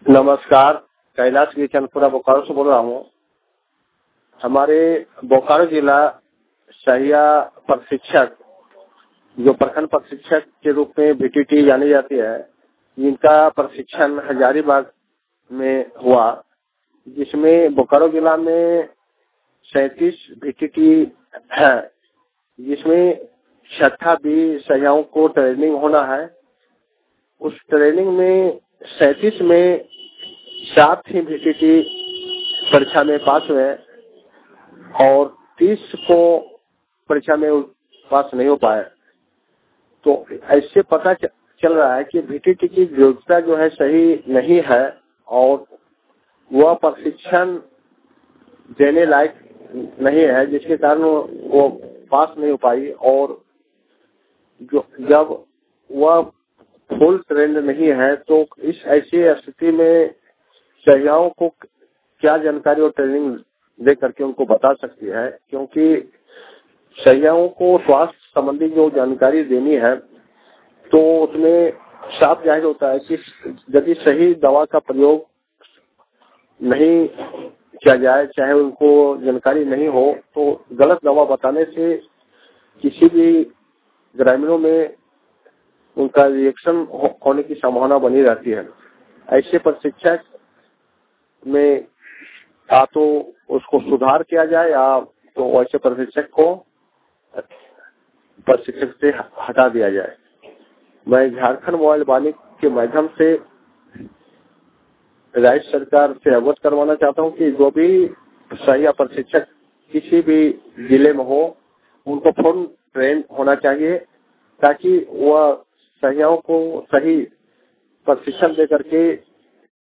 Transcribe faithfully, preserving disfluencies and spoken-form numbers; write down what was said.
नमस्कार, कैलाश की चंदपुरा बोकारो से बोल रहा हूँ। हमारे बोकारो जिला सहिया प्रशिक्षक जो प्रखंड प्रशिक्षक के रूप में बीटीटी जानी जाती है, इनका प्रशिक्षण हजारीबाग में हुआ, जिसमें बोकारो जिला में सैंतीस बीटीटी है, जिसमें छठा भी सहियाओं को ट्रेनिंग होना है। उस ट्रेनिंग में सैंतीस में सात ही बीटीटी परीक्षा में पास हुए और तीस को परीक्षा में पास नहीं हो पाए। तो ऐसे पता चल रहा है कि बीटीटी की योग्यता जो है सही नहीं है और वह प्रशिक्षण देने लायक नहीं है, जिसके कारण वो पास नहीं हो पाई। और जो जब वह फुल ट्रेंड नहीं है तो इस ऐसी स्थिति में सहियाओं को क्या जानकारी और ट्रेनिंग दे करके उनको बता सकती है, क्योंकि सहियाओं को स्वास्थ्य संबंधी जो जानकारी देनी है तो उसमें साफ जाहिर होता है कि यदि सही दवा का प्रयोग नहीं किया जाए, चाहे उनको जानकारी नहीं हो, तो गलत दवा बताने से किसी भी ग्रामीणों में उनका रिएक्शन होने की संभावना बनी रहती है। ऐसे प्रशिक्षक में या तो उसको सुधार किया जाए या तो ऐसे प्रशिक्षक को प्रशिक्षक से हटा दिया जाए। मैं झारखंड मोबाइल वाणी के माध्यम से राज्य सरकार से अवगत करवाना चाहता हूं कि जो भी सहिया प्रशिक्षक किसी भी जिले में हो, उनको फुल ट्रेन होना चाहिए, ताकि वह सहियाओं को सही प्रशिक्षण दे करके